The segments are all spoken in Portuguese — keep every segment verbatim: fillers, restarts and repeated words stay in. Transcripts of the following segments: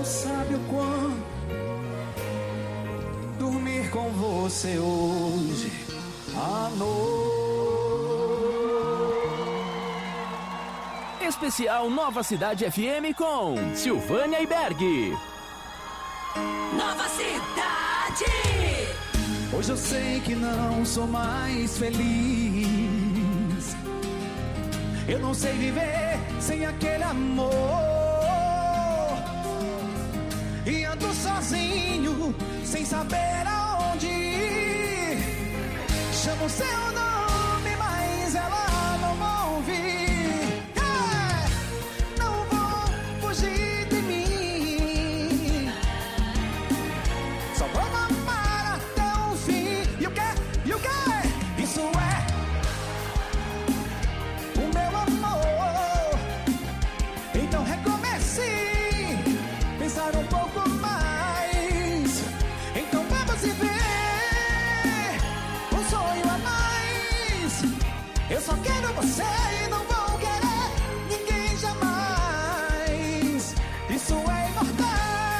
não sabe o quanto dormir com você hoje à noite. Especial Nova Cidade F M com Silvânia e Berg. Nova Cidade. Hoje eu sei que não sou mais feliz. Eu não sei viver sem aquele amor. E ando sozinho, sem saber aonde ir. Chamo seu nome, mas ela não ouve. Hey! Não vou fugir de mim. Só vou amar até o fim. E o que? E o que? Isso é o meu amor. Então recomece. Pensar um pouco mais. Então vamos viver um sonho a mais. Eu só quero você e não vou querer ninguém jamais. Isso é imortal.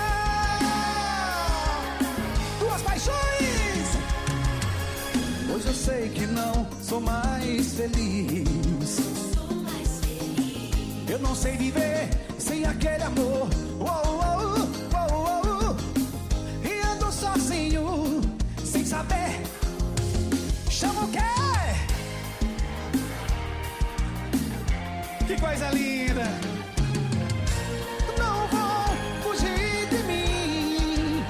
Duas paixões. Hoje eu sei que não sou mais feliz. Eu não sei viver sem aquele amor. Uou, uou, uou, uou. E ando sozinho, sem saber. Chama o quê? Que coisa linda. Não vou fugir de mim.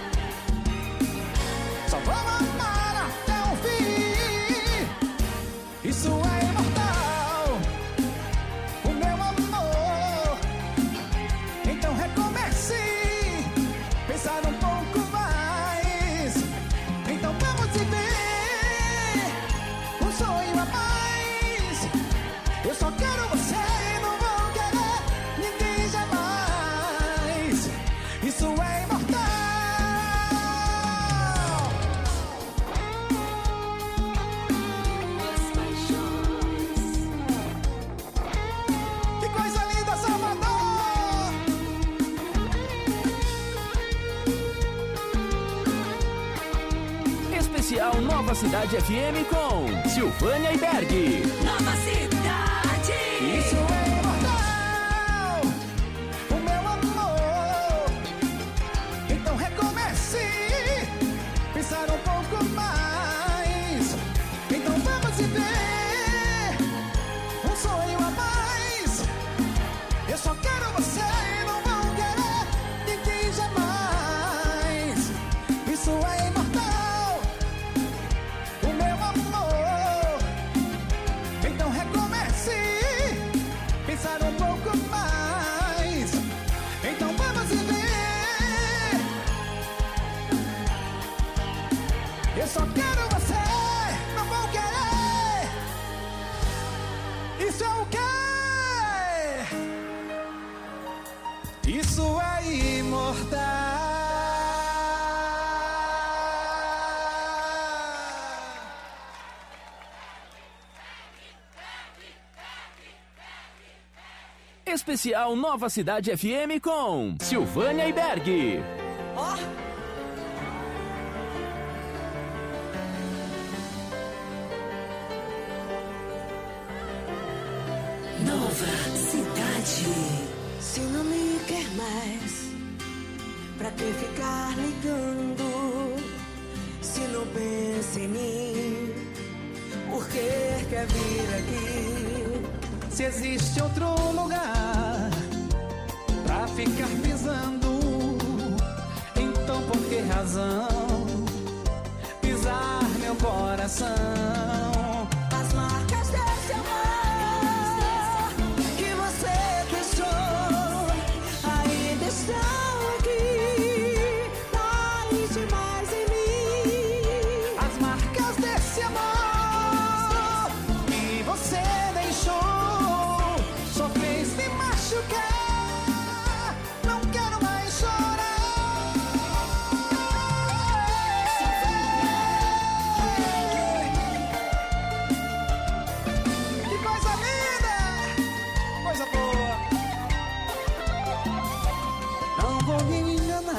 Só vou amar até o fim. Isso é imortal. O meu amor. Então recomece. Pensar um pouco mais. Então vamos viver um sonho a mais. Eu só quero você e não vou querer ninguém jamais. Isso é imortal. Que coisa linda, Salvador. Especial Nova Cidade F M com Silvânia e Berg. Nova Cidade. Isso é imortal. O meu amor. Então recomece. Pensar um pouco mais. Então vamos viver um sonho a mais. Eu só quero você e não vou querer ninguém jamais. Isso é imortal. O meu amor. Então recomece. Pensar um pouco mais. Então vamos viver. Eu só quero você, não vou querer. Isso é o quê? Isso é imortal. Especial Nova Cidade F M com Silvânia e Berg. Ó. Nova Cidade. Se não me quer mais, pra que ficar ligando? Se não pensa em mim, por que quer vir aqui? Se existe outro lugar pra ficar pisando, então por que razão pisar meu coração? As marcas desse amor que você deixou ainda estão aqui, dói demais em mim. As marcas desse amor que você deixou só fez demais.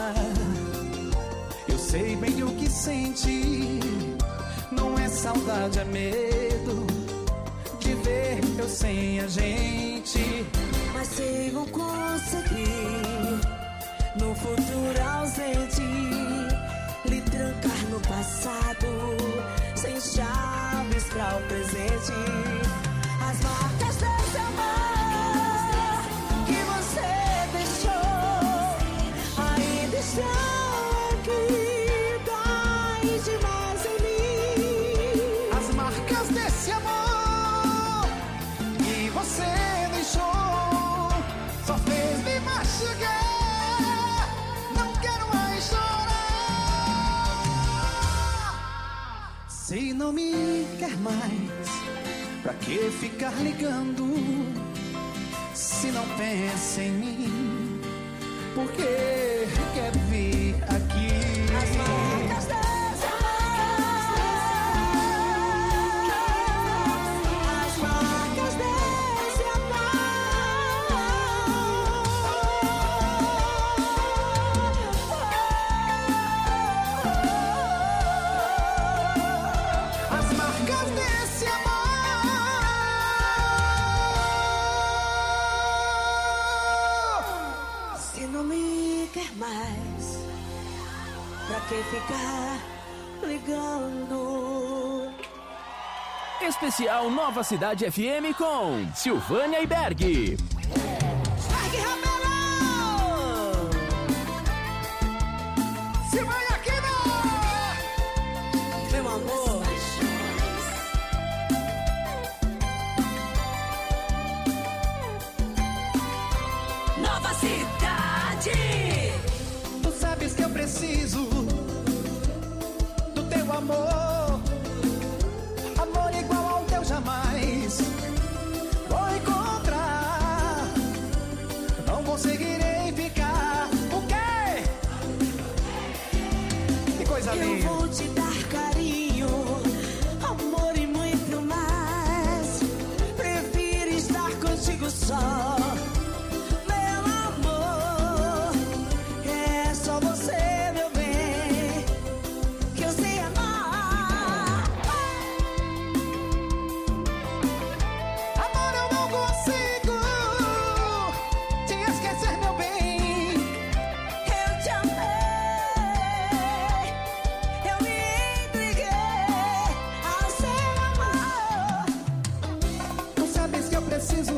Eu sei bem o que sente. Não é saudade, é medo de ver eu sem a gente. Mas sei vou conseguir no futuro ausente lhe trancar no passado sem chaves para o presente. As marcas desse amor que você deixou ainda estão aqui, dói demais em mim. As marcas desse amor que você deixou só fez me machucar. Não quero mais chorar. Se não me quer mais, pra que ficar ligando? Se não pensa em mim, por que quer vir aqui? As marcas desse amor, as marcas desse As marcas desse amor. Se não me quer mais, pra que ficar ligando? Especial Nova Cidade F M com Silvânia e Berg. Berg Rabelo! Silvânia aqui não! Meu amor, Nova Cidade. Tu sabes que eu preciso do teu amor. Amor igual ao teu jamais vou encontrar. Não conseguirei ficar. O quê? Que coisa eu linda. vou te dar carinho, amor e muito mais. Prefiro estar contigo só. Meu amor, é só você, meu bem, que eu sei amar. Amor, eu não consigo te esquecer, meu bem. Eu te amei, eu me entreguei ao seu amor. Tu sabes que eu preciso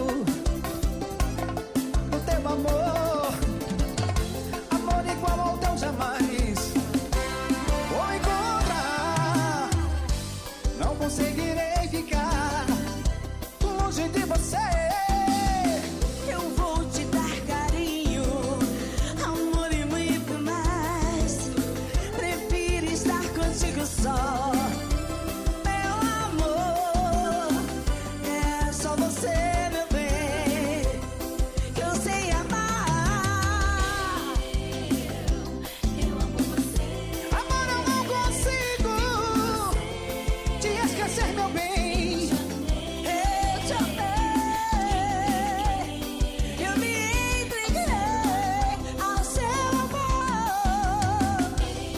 do teu amor. Amor igual ao teu jamais vou encontrar. Não conseguirei ficar longe de você. Eu vou te dar carinho, amor e muito mais. Prefiro estar contigo só. Meu amor, é só você, meu bem, que eu sei amar. Eu amo você. Amor, eu não consigo te esquecer, meu bem. Eu te amei, eu me entreguei ao seu amor.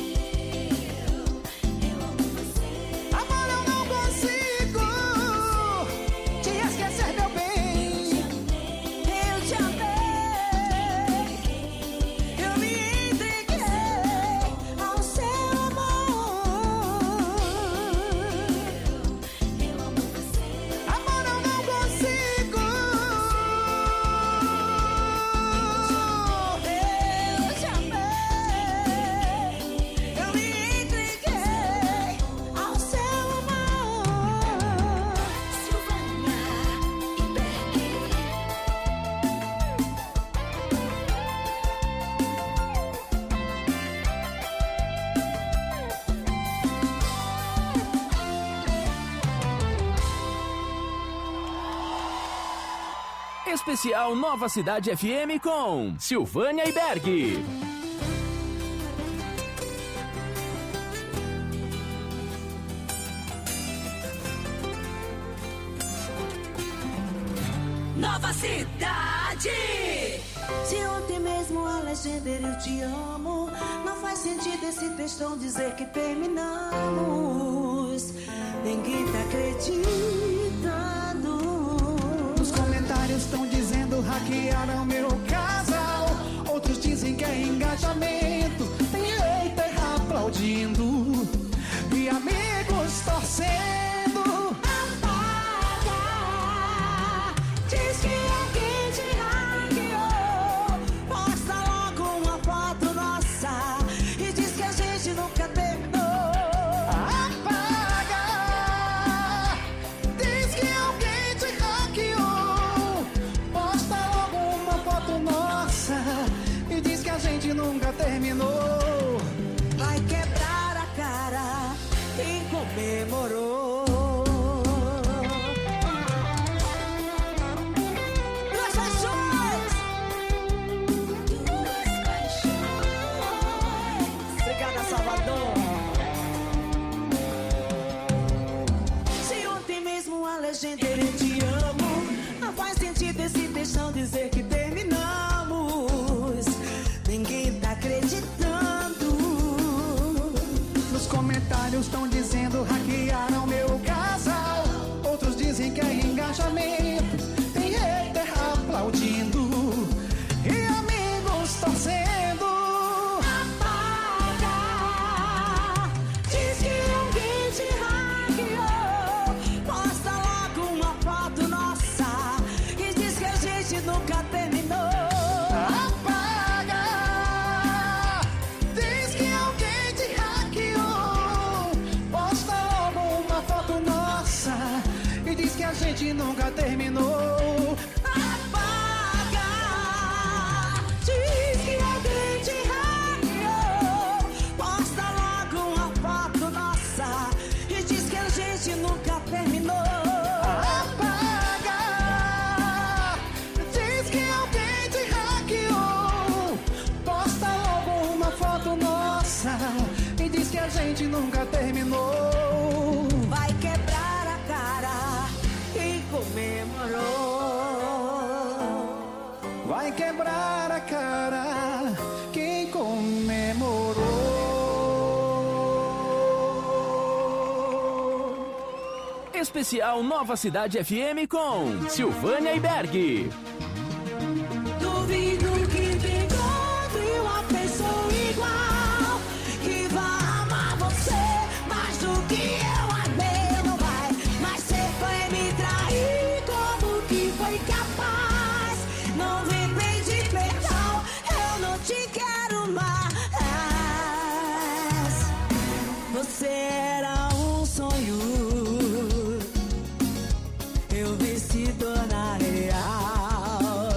Amor, eu não consigo te esquecer, meu bem. Eu te amei, eu me entreguei ao seu amor. Amor, eu não consigo. Eu te amei, eu me entreguei ao seu amor. Silvânia e Berg. Especial Nova Cidade F M com Silvânia e Berg. Nova Cidade. Se ontem mesmo a legenda era eu te amo, não faz sentido esse textão dizer que terminamos. Ninguém tá acreditando. Os comentários estão dizendo hackearam meu casal. Outros dizem que é engajamento. Tem hater aplaudindo e amigos torcendo. Apaga. Diz que alguém te hackeou. Posta logo uma foto nossa e diz que a gente nunca terminou. Apaga. Diz que alguém te hackeou. Posta logo uma foto nossa e diz que a gente nunca terminou. Vai quebrar a cara quem comemorou. Duas paixões. Duas paixões. Obrigada, Salvador. Se ontem mesmo a legenda era eu te amo, não faz sentido esse textão dizer que terminamos. Ninguém tá acreditando. Os comentários estão dizendo hackearam meu casal. Outros dizem que é engajamento. Tem hater aplaudindo e amigos torcendo. Apaga. Diz que alguém te hackeou. Posta logo uma foto nossa e diz que a gente nunca terminou. Apaga. Diz que alguém te hackeou. Posta logo uma foto nossa e diz que a gente nunca terminou. Apaga. Diz que alguém te hackeou. Posta logo uma foto nossa e diz que a gente nunca terminou. Apaga. Diz que alguém te hackeou. Posta logo uma foto nossa e diz que a gente nunca terminou. Vai quebrar a cara quem comemorou. Vai quebrar a cara quem comemorou. Especial Nova Cidade F M com Silvânia e Berg. Duvido que te encontre uma pessoa igual, que vá amar você mais do que eu amei. Não vai, mas você foi me trair. Como que foi capaz? Não vem pedir perdão, eu não te quero mais. Você era um sonho, eu vi se tornar real,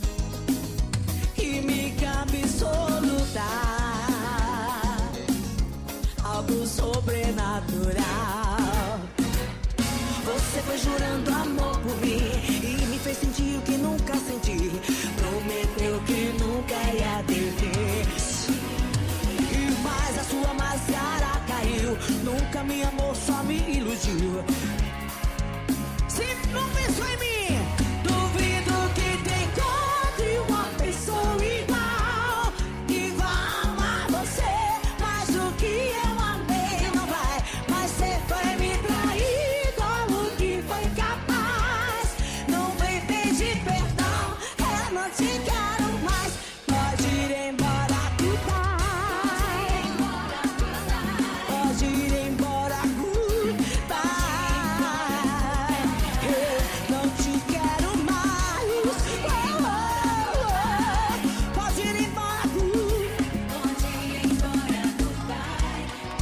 e me cabe solutar algo sobrenatural. Você foi jurando amor por mim e me fez sentir o que nunca senti. Prometeu que nunca ia ter fim. E mais a sua máscara caiu. Nunca me amou, só me iludiu. Sempre não pensou em mim. Duvido que te encontre uma pessoa igual, que vá amar você mais do que eu amei. Não vai, mas você foi me trair. Como que foi capaz? Não vem pedir perdão, eu não te quero mais. Pode ir embora, goodbye. Pode ir embora, goodbye. Eu não te quero mais. Oh, oh, oh. Pode ir embora, goodbye. Pode ir embora, goodbye.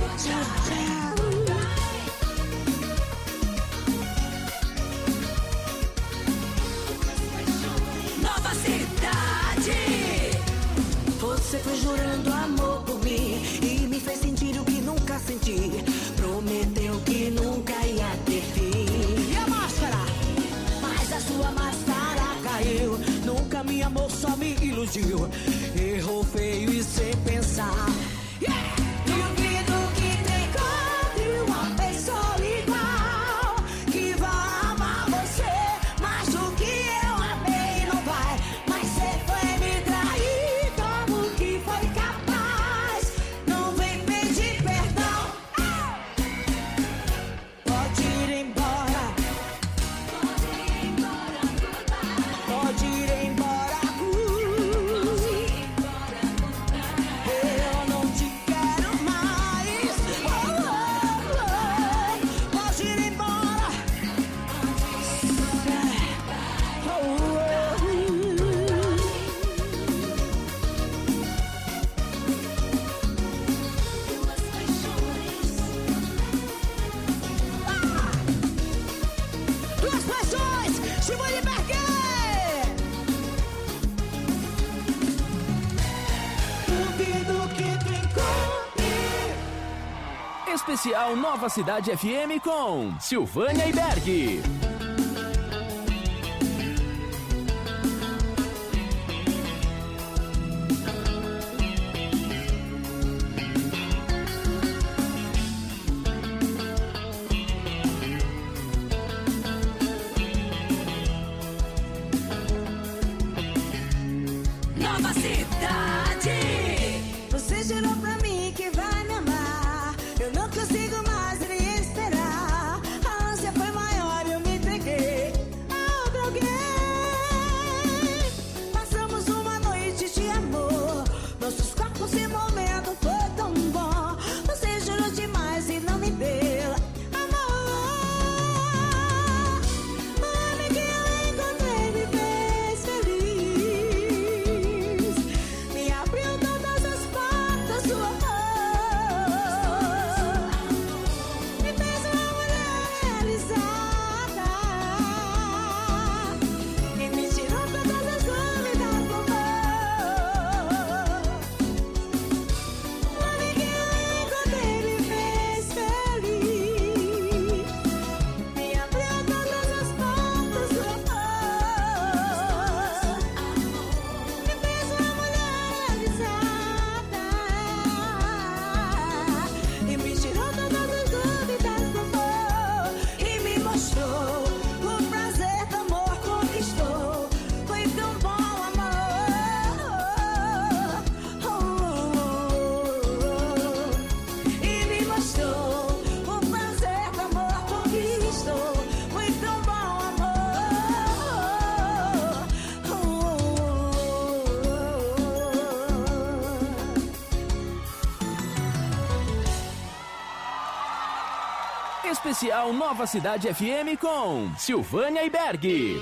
Nova Cidade. Você foi jurando amor por mim e me fez sentir o que nunca senti. Prometeu que nunca ia ter fim. E a máscara? Mas a sua máscara caiu. Nunca me amou, só me iludiu. Errou feio e sem pensar. Yeah! Duvido que te encontre uma pessoa igual, que vá amar você mais do que eu amei. Não vai, mas você foi me trair. Especial Nova Cidade F M com Silvânia e Berg. Nova Cidade. Você jurou pra mim que vai me amar. Eu não consigo mais me esperar. A ânsia foi maior, eu me entreguei a outro alguém. Passamos uma noite de amor. Nossos corpos se movendo, foi tão bom. Você jurou demais e não me deu amor. O homem que eu encontrei me fez feliz. Me abriu todas as portas do amor. Me fez uma mulher realizada. E me tirou todas as dúvidas do amor. O homem que eu encontrei me fez feliz. Me abriu todas as portas do amor. Me fez uma mulher realizada. E me tirou todas as dúvidas do amor. E me mostrou o prazer do amor, conquistou. Foi tão bom, amor. Oh, oh, oh. E me mostrou o prazer do amor, conquistou. Foi tão bom, amor. Oh, oh, oh. Especial Nova Cidade F M com Silvânia e Berg.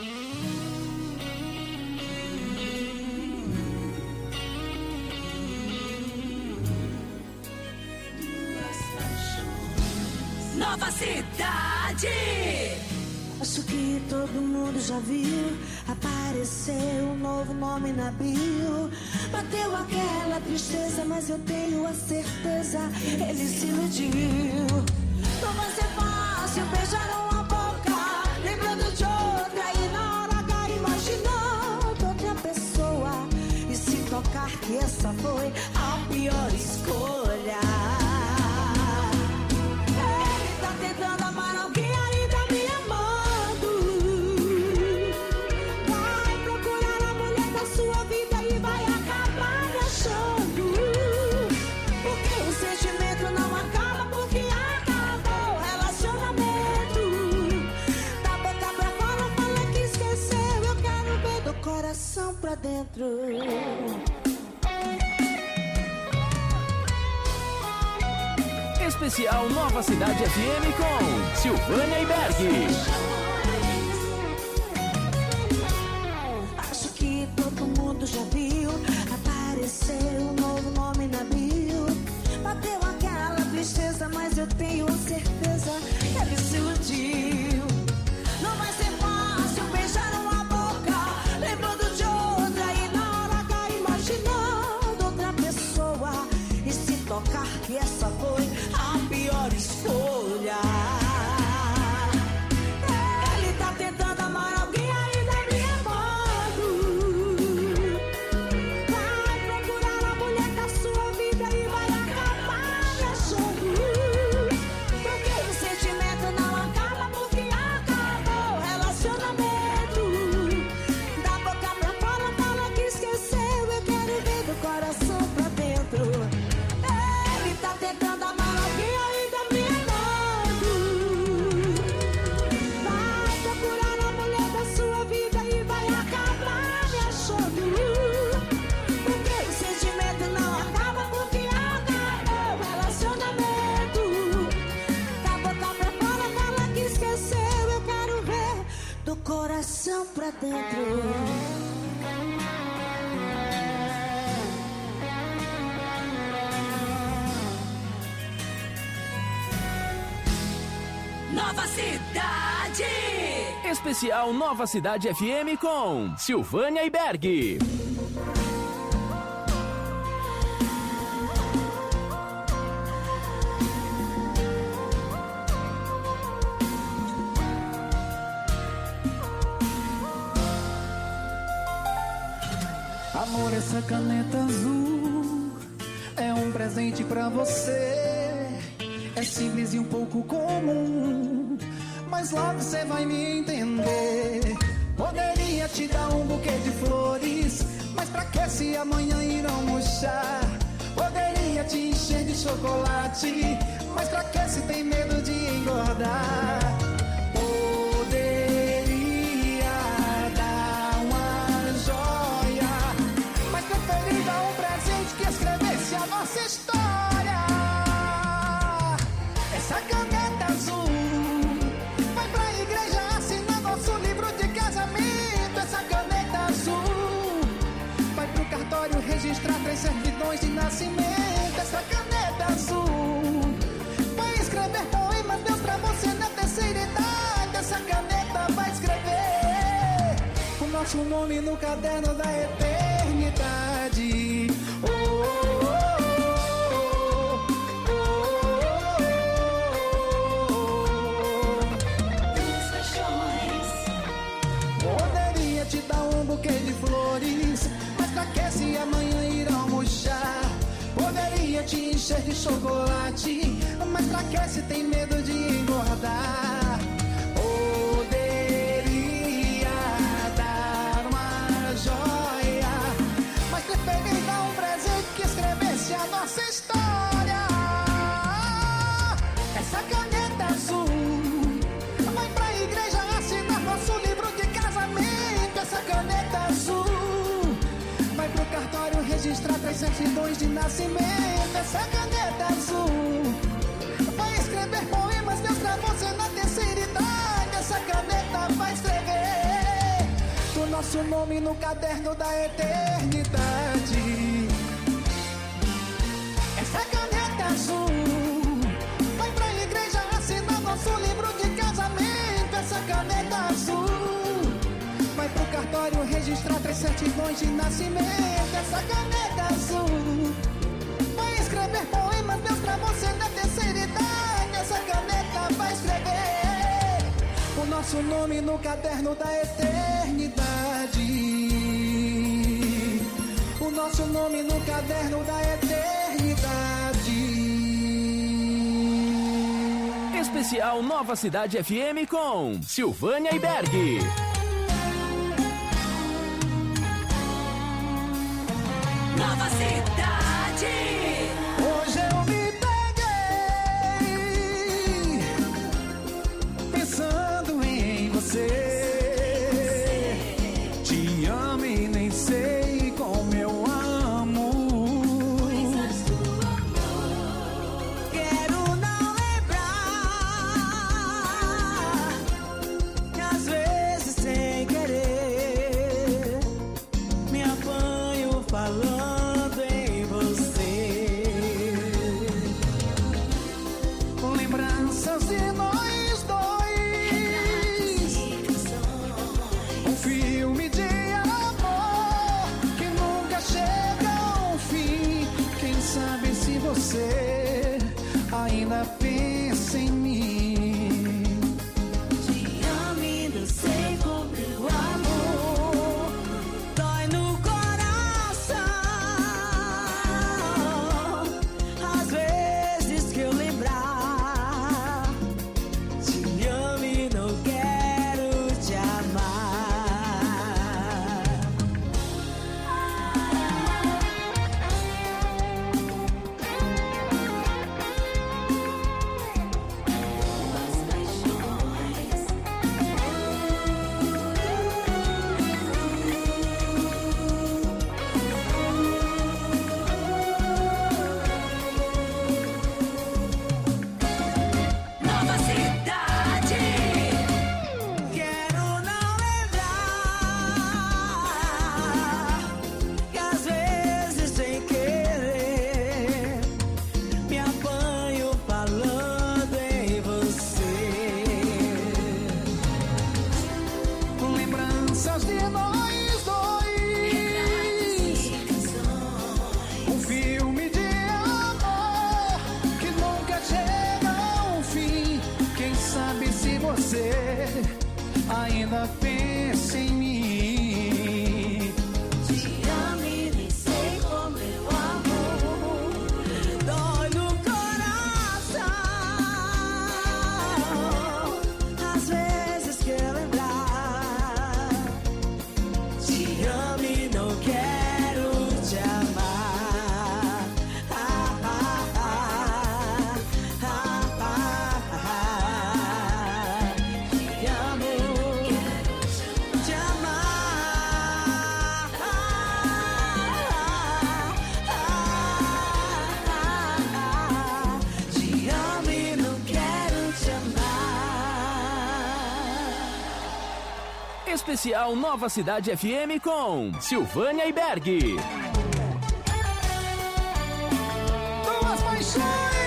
Nova Cidade. Acho que todo mundo já viu. Apareceu um novo nome na bio. Bateu aquela tristeza, mas eu tenho a certeza, ele se iludiu. Não vai ser fácil beijar uma boca, lembrando de outra, e na hora H imaginando outra pessoa, e se tocar que essa foi a pior escolha. Ele tá tentando amar alguém ainda me amando. Vai procurar a mulher da sua vida e vai acabar me achando. Porque o sentimento não acaba, porque acabou o relacionamento. Da boca pra fora fala que esqueceu. Eu quero ver do coração pra dentro. Especial Nova Cidade F M com Silvânia e Berg. Acho que todo mundo já viu. Apareceu um novo nome na bio. Bateu aquela tristeza, mas eu tenho a certeza, ele se iludiu. Não vai ser fácil beijar uma boca, lembrando de outra, e na hora H imaginando outra pessoa, e se tocar que essa foi a pior escolha. Ele tá tentando amar alguém ainda me amando. Vai procurar a mulher da sua vida e vai acabar me achando. Porque o sentimento não acaba, porque acabou o relacionamento. Da boca pra fora fala que esqueceu. Eu quero ver do coração pra dentro. Ele tá tentando amar alguém ainda me amando. Vai procurar a mulher da sua vida e vai acabar me achando. Porque o sentimento não acaba, porque acabou o relacionamento. Da boca pra fora fala que esqueceu. Eu quero ver do coração pra dentro. Nova Cidade. Especial Nova Cidade F M com Silvânia e Berg. Amor, essa caneta azul é um presente pra você. É simples e um pouco comum, mas logo você vai me entender. Poderia te dar um buquê de flores, mas pra que se amanhã irão murchar? Poderia te encher de chocolate, mas pra que se tem medo de engordar? Poderia dar uma joia, mas preferi dar um presente que escrevesse a nossa história. Essa caneta azul vai pra igreja assinar nosso livro de casamento. Essa caneta azul vai pro cartório registrar três certidões de nascimento. Essa caneta azul vai escrever poemas, Deus, pra você na terceira idade. Essa caneta vai escrever o nosso nome no caderno da eternidade. Oh, oh, oh. De flores, mas pra que se amanhã irão murchar? Poderia te encher de chocolate, mas pra que se tem medo de engordar? Poderia dar uma joia, mas preferi dar um presente que escrevesse a nossa história. Essa caneta azul vai pra igreja assinar nosso livro de casamento. Essa caneta azul vai pro cartório registrar três certidões de nascimento. Essa caneta azul vai escrever poemas, Deus, pra você na terceira idade. Essa caneta vai escrever o nosso nome no caderno da eternidade. Essa caneta azul vai pra igreja assinar nosso livro de casamento. Essa caneta azul vai pro cartório registrar três certidões de nascimento. Essa caneta azul vai escrever poemas, Deus, pra você na terceira idade. Essa caneta vai escrever o nosso nome no caderno da eternidade. O nosso nome no caderno da eternidade. Especial Nova Cidade F M com Silvânia e Berg. Nova Cidade. Hoje eu me peguei pensando em você. Te amo e nem sei como eu amo. Quero não lembrar que às vezes sem querer me apanho falando em você. Lembranças de nós dois, um filme de amor que nunca chega ao fim. Quem sabe se você ainda pensa em mim. Te amo e não sei como eu amo. Dói no coração às vezes que eu lembrar. Te amo e não quero te amar. Nova Cidade. Quero não lembrar que às vezes sem querer me apanho falando em você. Lembranças de nós dois, um filme de amor que nunca chega ao fim. Quem sabe se você ainda pensa em mim. Te amo e Especial Nova Cidade F M com Silvânia e Berg. Duas paixões.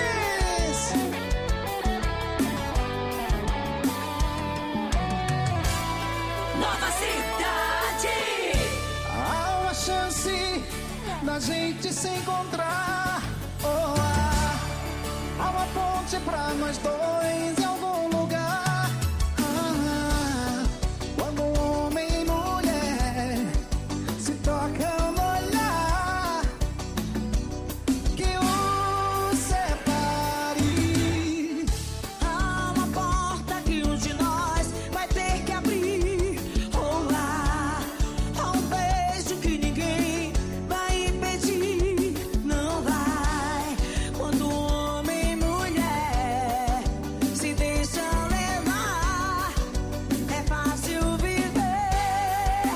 Nova Cidade. Há uma chance da gente se encontrar. Oh, ah, há uma ponte pra nós dois em algum lugar. Ah, quando homem e mulher se tocam no olhar, que os separe. Há uma porta que um de nós vai ter que abrir. Oh, lá, há um beijo que ninguém vai impedir. Não vai. Quando homem e mulher se deixam levar, é fácil viver.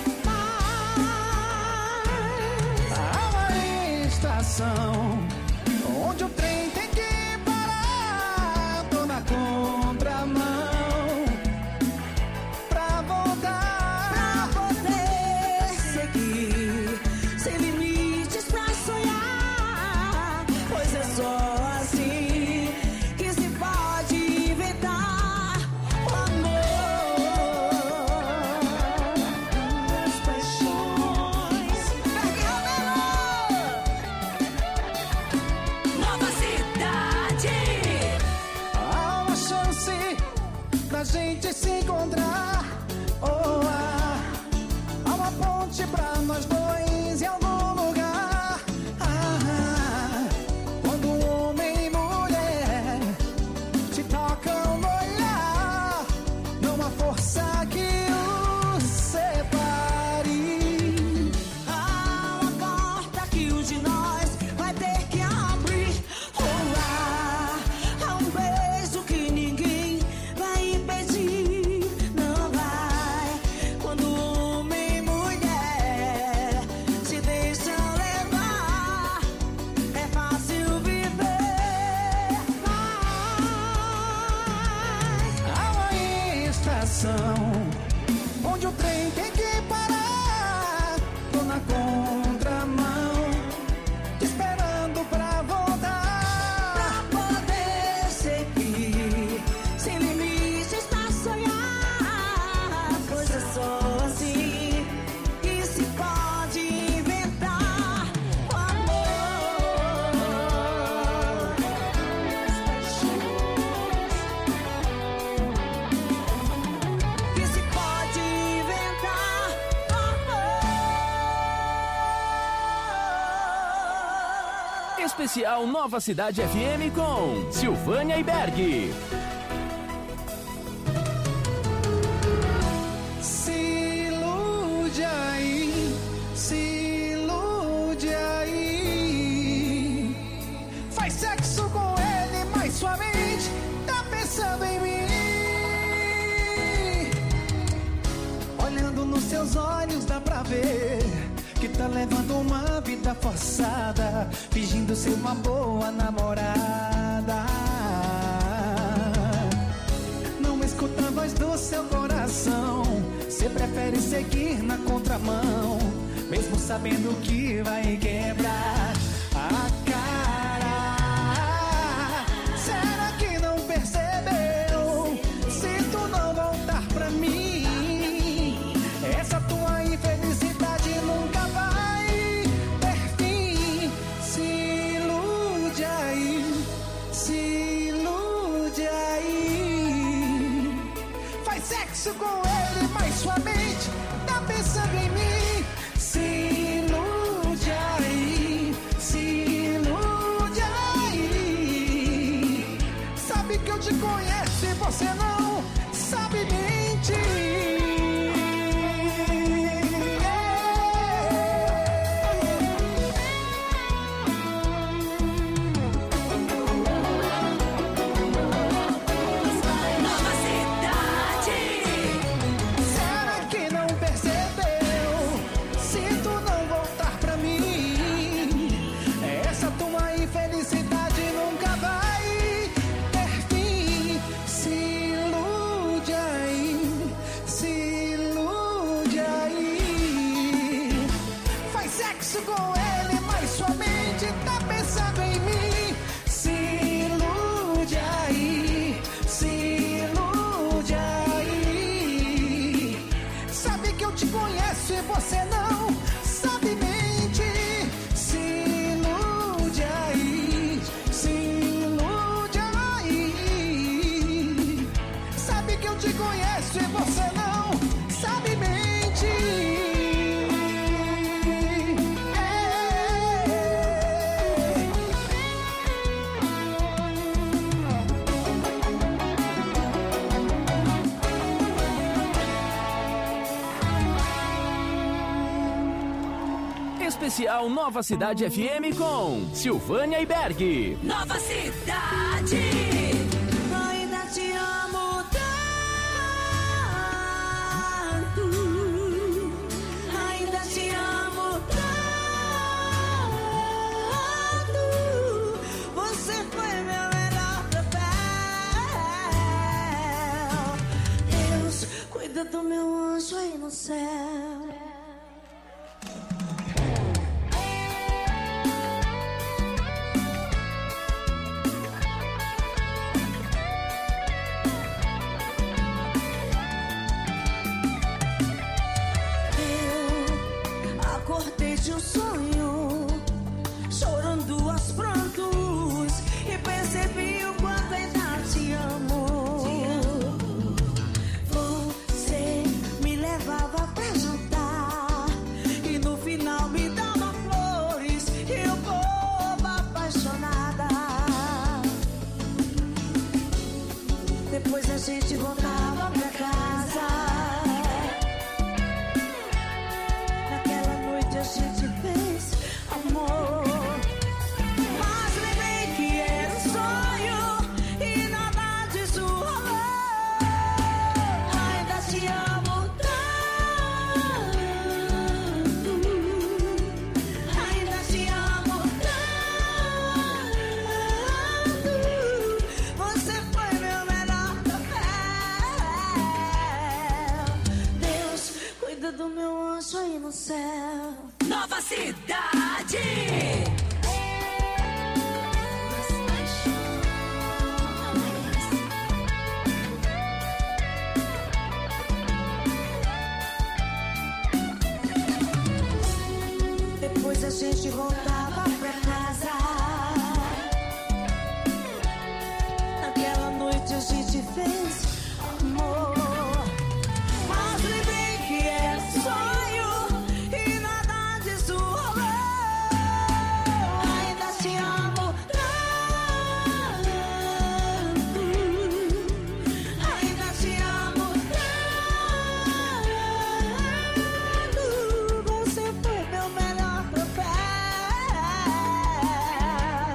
Mas Há uma estação onde o trem tem que parar. Tô na contramão pra voltar. pra poder seguir, sem limites pra sonhar, pois é só assim que se pode inventar o amor. As paixões. Berg Romero! Nova Cidade. Há uma chance da gente se encontrar. Oh, ah, há uma ponte pra nós dois em algum lugar. Ah, quando homem e mulher se tocam no olhar, não há força que os separe. Há uma porta que um de nós vai ter que abrir. Oh, lá, há um beijo que ninguém vai impedir. Não vai. Quando homem e mulher se deixam levar, é fácil viver. Mas Há uma estação onde o trem tem que parar. Tô na contramão, te esperando pra voltar. pra poder seguir, sem limites pra sonhar, pois é só assim que se pode inventar o amor. Que se pode inventar o amor. Especial Nova Cidade F M com Silvânia e Berg. Se ilude aí, se ilude aí. Faz sexo com ele, mas sua mente tá pensando em mim. Olhando nos seus olhos dá pra ver que tá levando uma vida forçada, fingindo ser uma boa namorada. Não escuta a voz do seu coração, cê prefere seguir na contramão, mesmo sabendo que vai quebrar a cara. Será que não percebeu? Se tu não voltar pra mim, essa tua infelicidade nunca vai ter fim. Se ilude aí, se ilude aí. Faz sexo com ele, mas sua mente tá pensando em mim. Se ilude aí, se ilude aí. Sabe que eu te conheço e você não sabe mentir. Nova Cidade. Será que não percebeu? Se tu não voltar pra mim, essa tua infelicidade nunca vai ter fim. Se isso com ele, mas sua mente tá pensando em mim. Se ilude aí, se ilude aí. Sabe que eu te conheço e você não sabe mentir. Se ilude aí, se ilude aí. Sabe que eu te conheço e você não sabe mentir. Especial Nova Cidade F M com Silvânia e Berg. Nova Cidade. Ainda te amo tanto, ainda te amo tanto. Você foi meu melhor papel. Deus, cuida do meu anjo aí no céu. Acordei de um sonho, chorando aos prantos, e percebi o quanto ainda te amo. Você me levava pra jantar, e no final me dava flores, e eu boba apaixonada. Depois a gente voltava pra casa. A gente fez amor, mas lembrei que era um sonho e nada disso rolou. Ainda te amo tanto, ainda te amo tanto. Você foi meu melhor papel. Deus, cuida do meu anjo aí no céu. Nova Cidade. Depois a gente voltava pra casa. Naquela noite a gente fez amor, mas lembrei que era sonho e nada disso rolou. Ainda te amo tanto, ainda te amo tanto. Você foi meu melhor papel.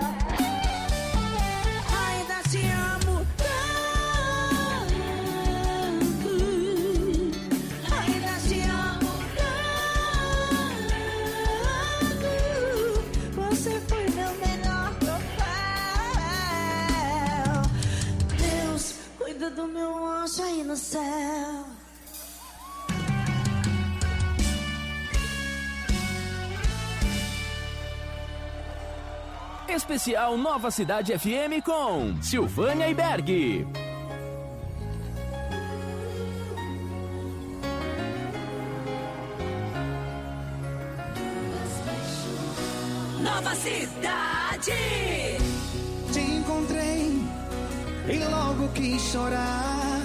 Ainda te amo tanto, ainda te amo tanto. Você foi meu melhor papel. Deus, cuida do meu anjo aí no céu. Especial Nova Cidade F M com Silvânia e Berg. Nova Cidade. Te encontrei e logo quis chorar,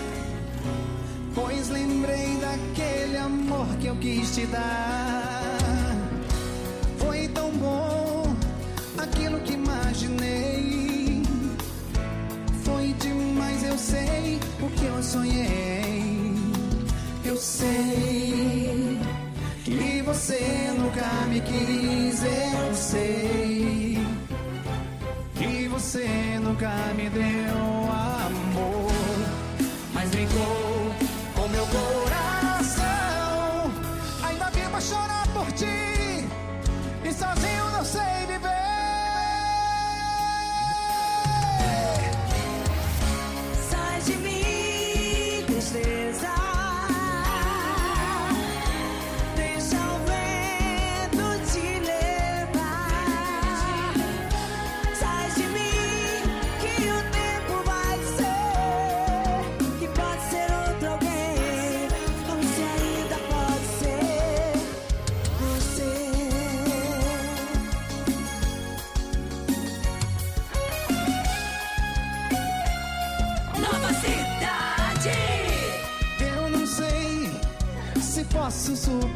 pois lembrei daquele amor que eu quis te dar. Foi tão bom aquilo que imaginei, foi demais, eu sei o que eu sonhei. Eu sei que você nunca me quis, eu sei que você nunca me deu amor, mas brincou com meu coração. Ainda vivo a chorar por ti e sozinho não sei viver. Sai de mim, tristeza. Deixa o vento te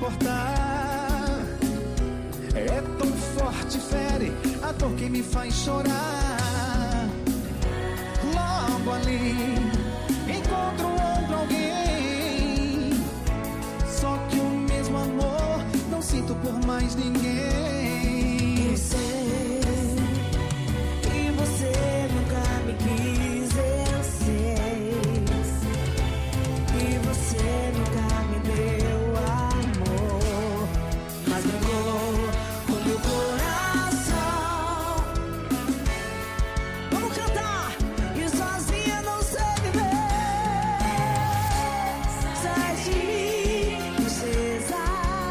suportar. É tão forte, fere a dor que me faz chorar. Logo ali encontro outro alguém, só que o mesmo amor não sinto por mais ninguém. Eu sei que você nunca me quis, eu sei que você nunca me deu amor, mas brincou com meu coração. Vamos cantar! E sozinha não sei viver. Sai de mim, princesa.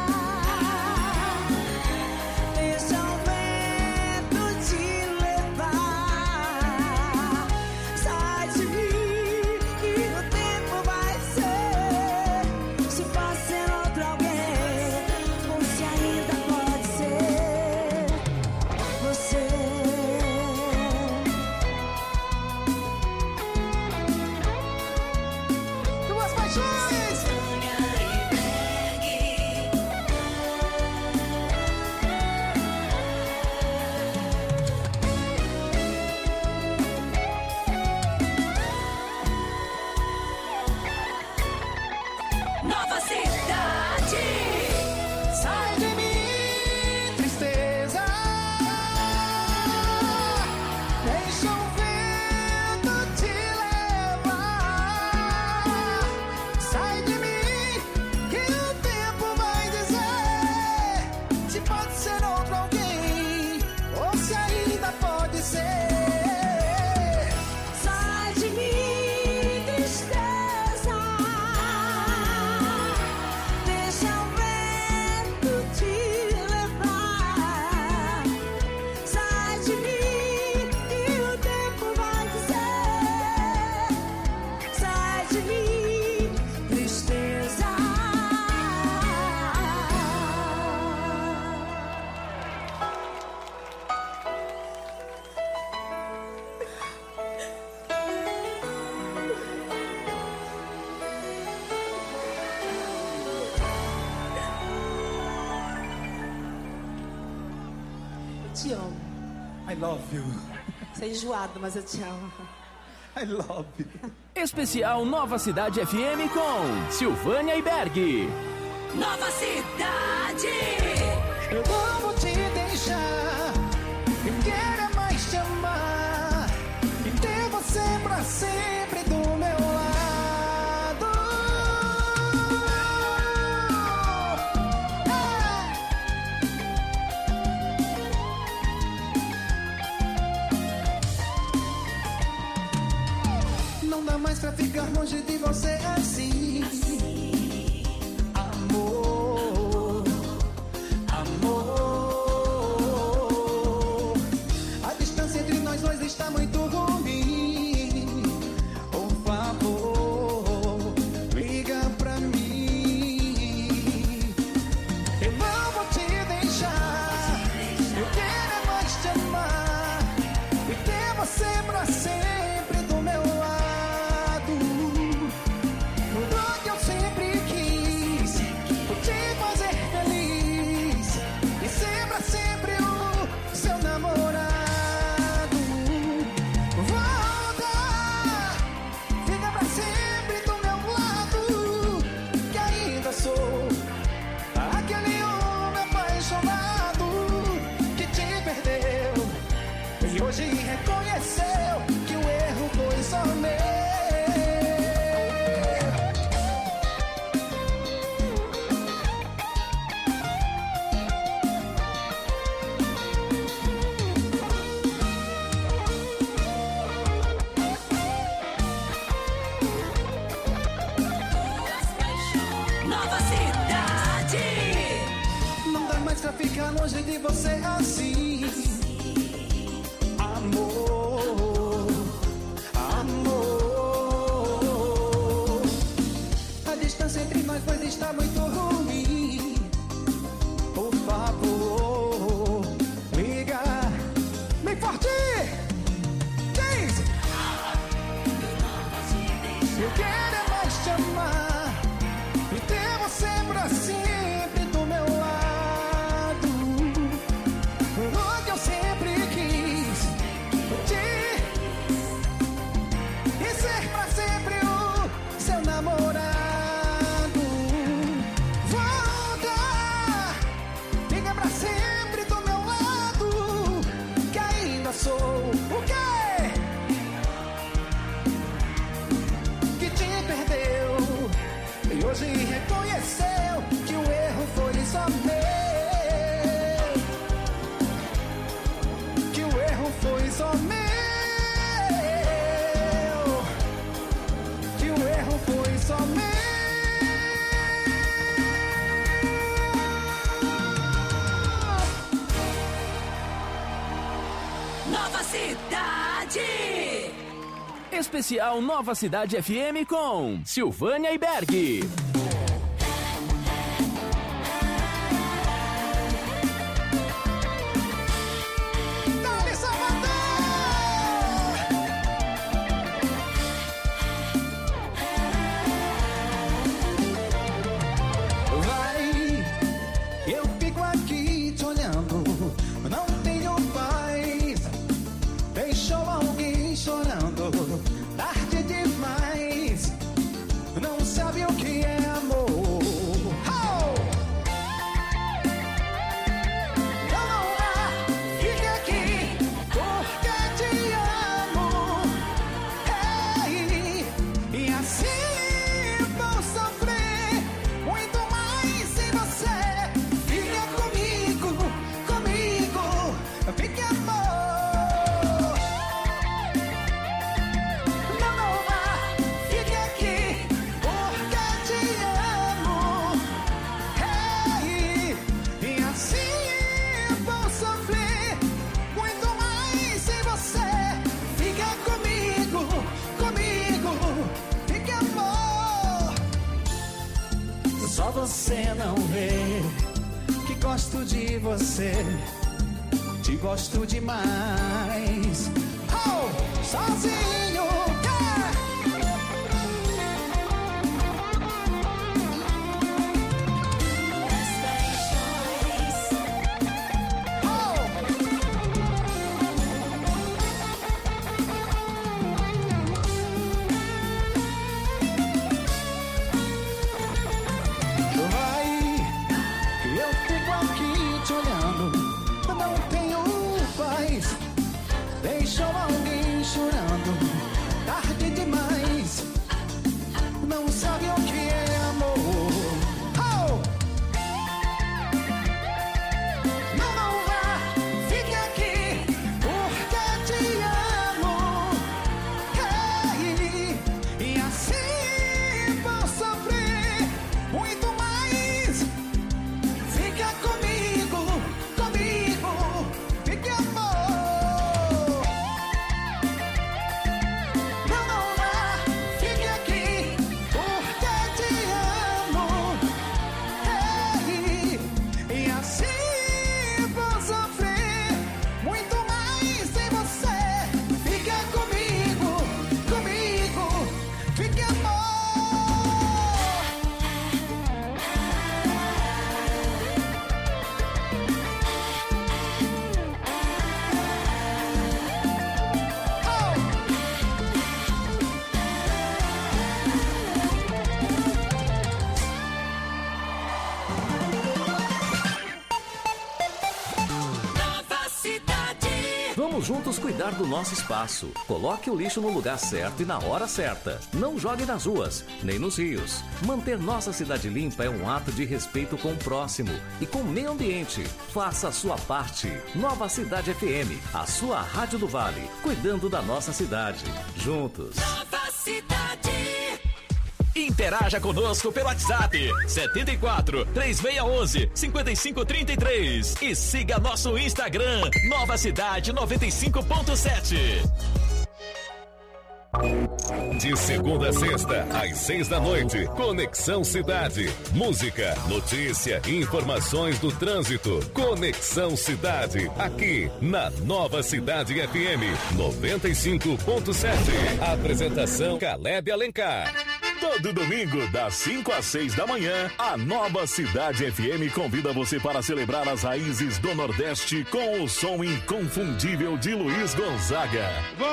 Deixa o vento te levar. Sai de mim, que o tempo vai ser. Se pode ser outro alguém, ou se ainda pode ser você. Duas paixões! Nova Cidade. Sai de mim, tristeza. Deixa o vento te levar. Sai de mim, que o tempo vai dizer se pode ser outro alguém, ou se ainda pode ser. Sai de mim, tristeza. Deixa o vento te levar. Sai de mim, e o tempo vai dizer. Sai de mim, tristeza. Te amo. I love you, Você é enjoado, mas eu te amo. I love you. Especial Nova Cidade F M com Silvânia e Berg. Nova Cidade. Eu não vou te deixar, eu quero é mais te amar e ter você pra sempre do meu lado. Não dá mais pra ficar longe de você assim. Amor, amor. A distância entre nós dois está muito ruim. Por favor, liga pra mim. Eu não vou te deixar. Eu quero é mais te amar e ter você pra sempre do meu lado. Tudo que eu sempre quis foi te fazer feliz e ser pra sempre o seu namorado. Volta, fica pra sempre do meu lado, que ainda sou aquele homem apaixonado que te perdeu e hoje reconheceu que o erro foi só meu. Nova Cidade. Não dá mais pra ficar longe de você assim. Amor, amor. A distância entre nós dois está muito ruim. Por favor, liga bem forte. James! Eu quero é mais te amar e ter você pra sempre do Nova Cidade. Especial Nova Cidade F M com Silvânia e Berg. Tarde demais, não sabe o que é amor. Oh! Não, não vá, fique aqui, porque te amo. Hey, e assim vou sofrer muito mais sem você. Fica comigo, comigo, fique amor. Só você não vê que gosto de você, te gosto demais. Oh, sozinho, yeah! Deixou alguém chorando, tarde demais, não sabe o que é amor. Oh! Não, não vá, fique aqui, porque te amo. Hey, e assim vou sofrer muito mais. Fica comigo, comigo, fique amor. Vamos juntos cuidar do nosso espaço. Coloque o lixo no lugar certo e na hora certa. Não jogue nas ruas, nem nos rios. Manter nossa cidade limpa é um ato de respeito com o próximo e com o meio ambiente. Faça a sua parte. Nova Cidade F M, a sua rádio do Vale, cuidando da nossa cidade. Juntos. Nova Cidade. Interaja conosco pelo WhatsApp setenta e quatro, três seis um um, cinco cinco três três e siga nosso Instagram Nova Cidade noventa e cinco ponto sete. De segunda a sexta, às seis da noite, Conexão Cidade. Música, notícia, informações do trânsito. Conexão Cidade, aqui na Nova Cidade F M noventa e cinco ponto sete. Apresentação Caleb Alencar. Todo domingo, das cinco às seis da manhã, a Nova Cidade F M convida você para celebrar as raízes do Nordeste com o som inconfundível de Luiz Gonzaga.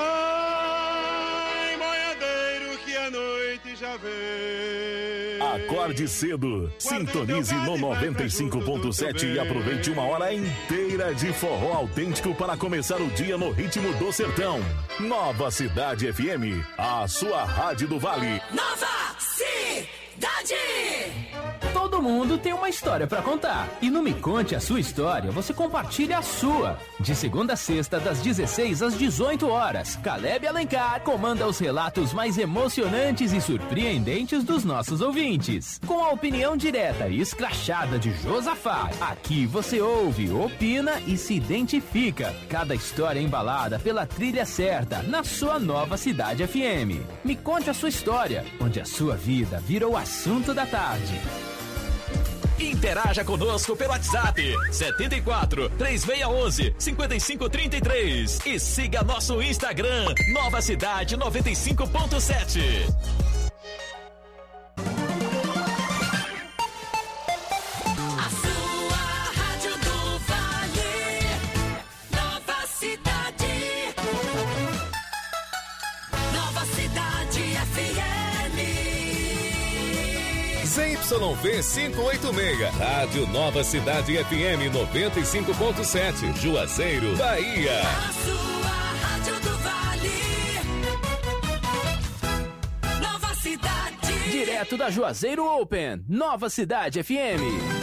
Vai, boiadeiro, que a noite já vem. Acorde cedo, sintonize no noventa e cinco ponto sete e aproveite uma hora inteira de forró autêntico para começar o dia no ritmo do sertão. Nova Cidade F M, a sua rádio do Vale. Nova Cidade. Todo Todo mundo tem uma história pra contar. E no Me Conte a Sua História, você compartilha a sua. De segunda a sexta, das dezesseis às dezoito horas, Caleb Alencar comanda os relatos mais emocionantes e surpreendentes dos nossos ouvintes. Com a opinião direta e escrachada de Josafá, aqui você ouve, opina e se identifica. Cada história é embalada pela trilha certa, na sua nova Cidade F M. Me Conte a Sua História, onde a sua vida vira o assunto da tarde. Interaja conosco pelo WhatsApp setenta e quatro, três seis um um, cinco cinco três três e siga nosso Instagram Nova Cidade noventa e cinco ponto sete. A sua rádio do Vale, Nova Cidade, Nova Cidade F M. Z Y V quinhentos e oitenta e seis, Rádio Nova Cidade F M noventa e cinco ponto sete, Juazeiro, Bahia. A sua rádio do Vale, Nova Cidade. Direto da Juazeiro Open, Nova Cidade F M.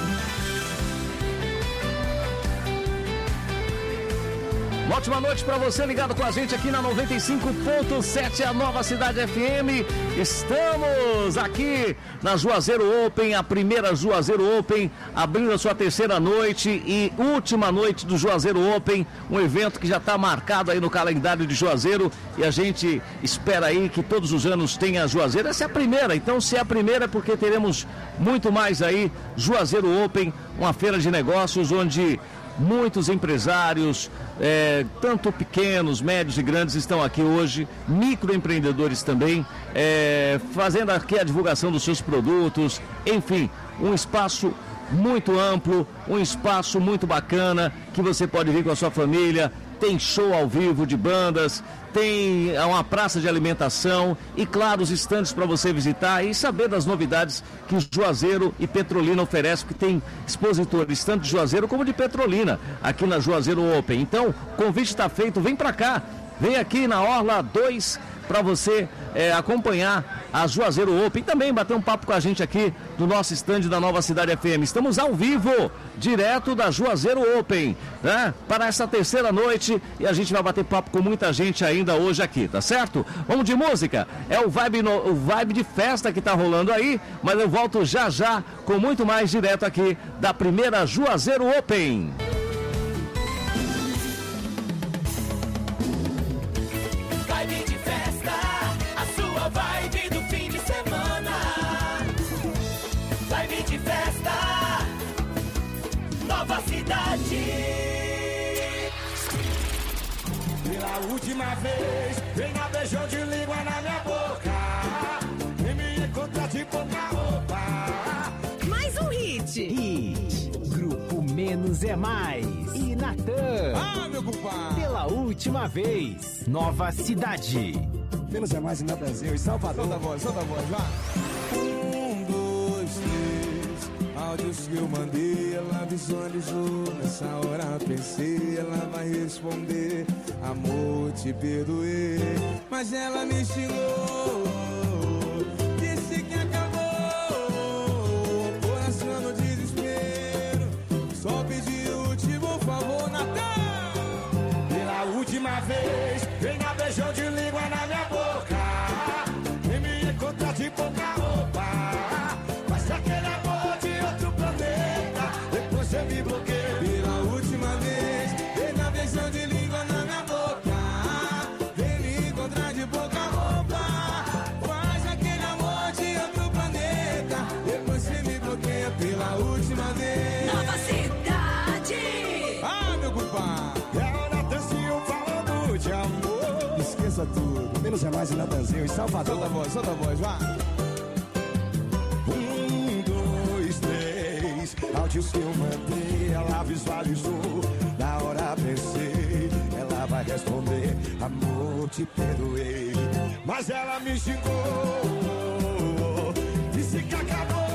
Uma ótima noite para você ligado com a gente aqui na noventa e cinco ponto sete, a Nova Cidade F M. Estamos aqui na Juazeiro Open, a primeira Juazeiro Open, abrindo a sua terceira noite e última noite do Juazeiro Open, um evento que já está marcado aí no calendário de Juazeiro e a gente espera aí que todos os anos tenha Juazeiro. Essa é a primeira, então se é a primeira é porque teremos muito mais aí. Juazeiro Open, uma feira de negócios onde muitos empresários, é, tanto pequenos, médios e grandes, estão aqui hoje, microempreendedores também, é, fazendo aqui a divulgação dos seus produtos, enfim, um espaço muito amplo, um espaço muito bacana, que você pode vir com a sua família. Tem show ao vivo de bandas, tem uma praça de alimentação e, claro, os estandes para você visitar e saber das novidades que Juazeiro e Petrolina oferecem, que tem expositores tanto de Juazeiro como de Petrolina aqui na Juazeiro Open. Então, o convite está feito, vem para cá, vem aqui na Orla dois para você é, acompanhar a Juazeiro Open e também bater um papo com a gente aqui do nosso estande da Nova Cidade F M. Estamos ao vivo, direto da Juazeiro Open, né? Para essa terceira noite e a gente vai bater papo com muita gente ainda hoje aqui, tá certo? Vamos de música, é o vibe, no, o vibe de festa que tá rolando aí, mas eu volto já já com muito mais direto aqui da primeira Juazeiro Open. Pela última vez, venha beijão de língua na minha boca. Vem me encontrar de pouca roupa. Mais um hit. Hit. Grupo Menos é Mais. E Natan. Ah, meu compadre. Pela última vez, Nova Cidade. Menos é Mais e Natanzinho. E Salvador. Solta a voz, solta a voz, vai. Um, dois, três. Áudios que eu mandei, ela visualizou. Nessa hora pensei, ela vai responder. Amor, te perdoei, mas ela me xingou. Disse que acabou, coração no desespero. Só pedi o último favor, Natal. Pela última vez, venha beijão de língua na minha boca. Vem me encontrar de pouca roupa. Mas aquele amor de outro planeta, depois você me bloqueia. Pela última vez, venha beijão de língua na minha boca. Pela última vez. Nova Cidade. Ah, meu compadre. É o Natanzinho falando de amor. Esqueça tudo. Menos é Mais e Natanzinho e Salvador. Solta a voz, solta a voz, vá. Um, dois, três. Áudios que eu mandei, ela visualizou. Na hora pensei, ela vai responder. Amor, te perdoei, mas ela me xingou. Disse que acabou.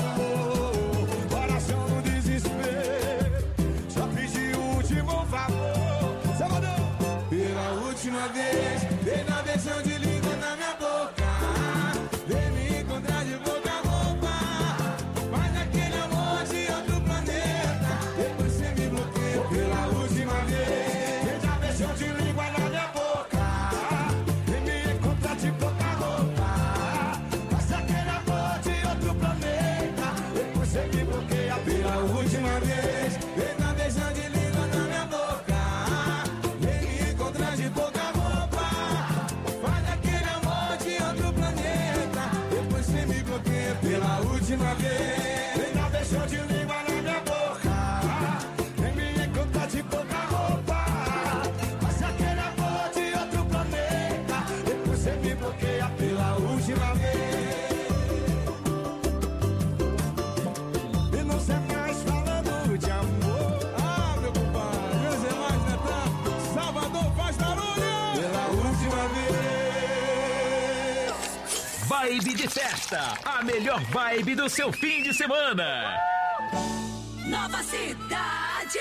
Pela última vez, vem na versão de língua na minha boca. Vem me encontrar de boca a boca. Mas aquele Vibe de festa, a melhor vibe do seu fim de semana. Nova Cidade.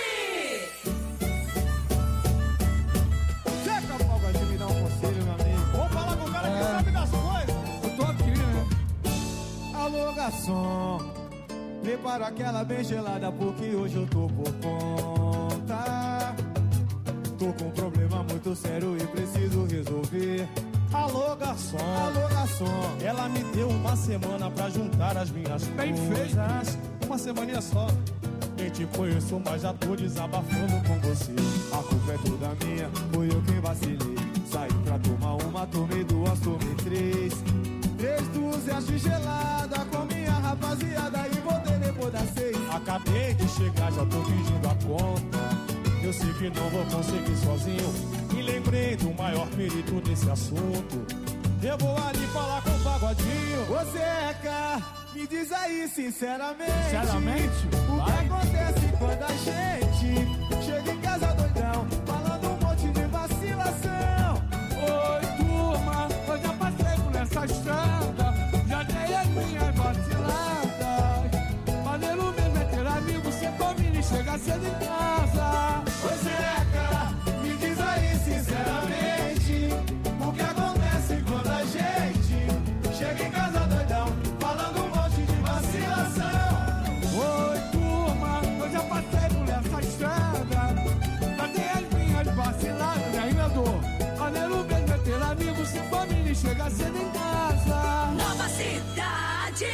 Chega, Paulo, me dá um conselho, meu amigo. Vamos falar com o cara que é. sabe das coisas. Eu tô aqui, né? Alô, garçom, prepara aquela bem gelada porque hoje eu tô por conta. Tô com um problema muito sério e preciso resolver. Alô, garçom, alô, garçom, ela me deu uma semana pra juntar as minhas bem coisas. Uma semaninha só. Nem te conheço, mas já tô desabafando com você. A culpa é toda minha, foi eu quem vacilei. Saí pra tomar uma, tomei duas, tomei três. Três dúzias de gelada com minha rapaziada e voltei depois das seis. Acabei de chegar, já tô pedindo a conta. Eu sei que não vou conseguir sozinho. E lembrei do maior perigo desse assunto. Eu vou ali falar com o Pagodinho. Ô Zeca, me diz aí sinceramente, sinceramente? O vai. que acontece quando a gente chega em casa doidão, falando um monte de vacilação. Oi, turma, eu já passei por essa estrada, já dei as minhas vaciladas. Maneiro mesmo é ter amigo, sem família e chegar cedo em casa. Ô Zeca, me diz aí sinceramente, o que acontece quando a gente chega em casa doidão, falando um monte de vacilação. Oi, turma, eu já passei por essa estrada, já dei as minhas vaciladas. E aí, meu dor, maneiro mesmo é ter amigos sem família e chegar cedo em casa. Nova Cidade.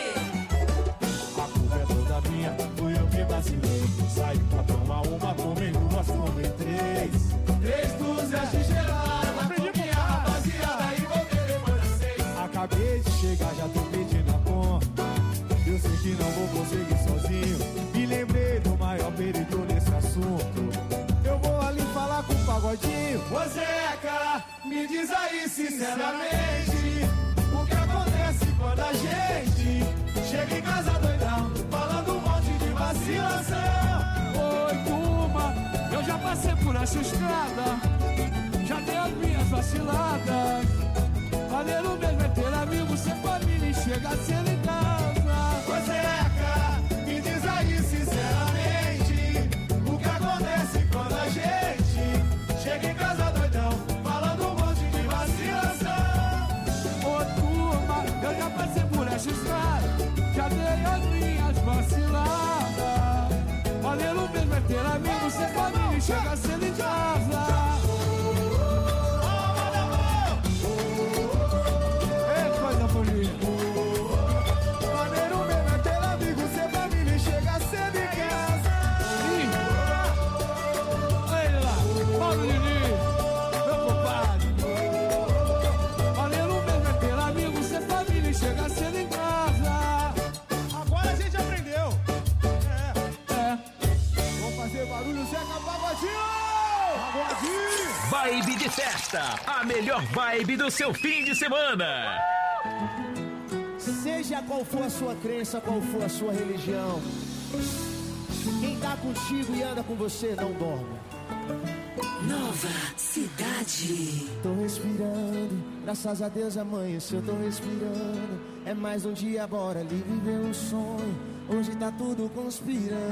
A culpa é toda minha, fui eu que vacilei. Saí pra tomar uma, tomei duas, tomei três. Três dúzias de gelada com minha rapaziada e voltei depois das seis. Acabei de chegar, já tô pedindo a conta. Eu sei que não vou conseguir sozinho. Me lembrei do maior perigo nesse assunto. Eu vou ali falar com o Pagodinho. Ô Zeca, me diz aí sinceramente, o que acontece quando a gente chega em casa doidão, falando um monte de vacilação. Oi, turma, eu já passei por essa estrada, já dei as minhas vaciladas. Maneiro mesmo é ter amigos sem família e chegar cedo em casa. Ô Zeca, me diz aí sinceramente, o que acontece quando a gente chega em casa doidão, falando um monte de vacilação. Ô turma, eu já passei por essa estrada, já dei as minhas vaciladas. Maneiro mesmo é ter amigos sem família e chegar cedo em casa. Maneiro mesmo é ter amigos sem família e chegar cedo em casa. Olha ele lá, Paulo Diniz, meu compadre. Maneiro mesmo é ter amigos sem família e chegar cedo em casa. Agora a gente aprendeu. É, é. Vamos fazer barulho, Zeca Pagodinho! Pagodinho! Vibe de festa, a melhor vibe do seu fim de semana. Seja qual for a sua crença, qual for a sua religião, quem tá contigo e anda com você não dorme. Nova Cidade. Tô respirando, graças a Deus amanheceu, tô respirando. É mais um dia, bora ali viver um sonho. Hoje tá tudo conspirando.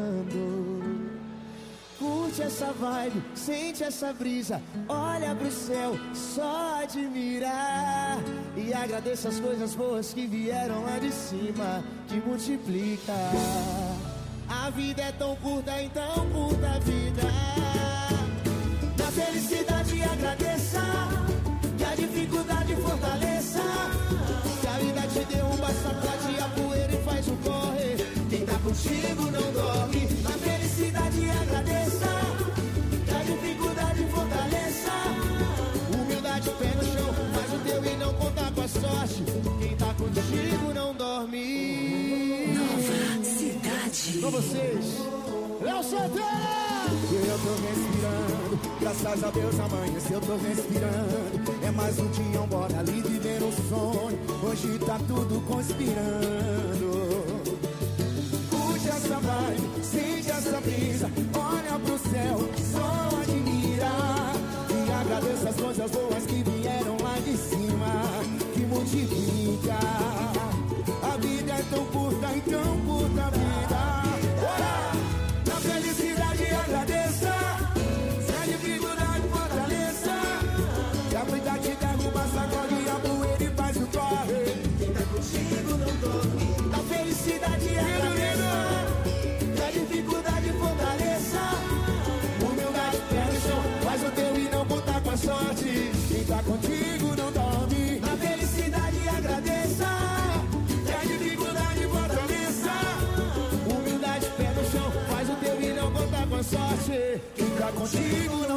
Curte essa vibe, sente essa brisa, olha pro céu, só admirar. E agradeça as coisas boas que vieram lá de cima, que multiplica. A vida é tão curta, então curta a vida. Na felicidade agradeça, que a dificuldade fortaleça. Que a vida te derruba, sacode a poeira e faz um corre. Quem tá contigo não dorme. Na felicidade agradeça, que a dificuldade fortaleça. Humildade, pé no chão, faz o teu e não conta com a sorte. Quem tá contigo não dorme. Nova Cidade. Com vocês, Léo Santana! Eu tô respirando, graças a Deus amanheceu, eu tô respirando. É mais um dia, bora ali viver um sonho. Hoje tá tudo conspirando. Curte essa vibe, sente essa brisa, olha pro céu, só admira. E agradeça as coisas boas que vieram lá de cima, que multiplica. contigo não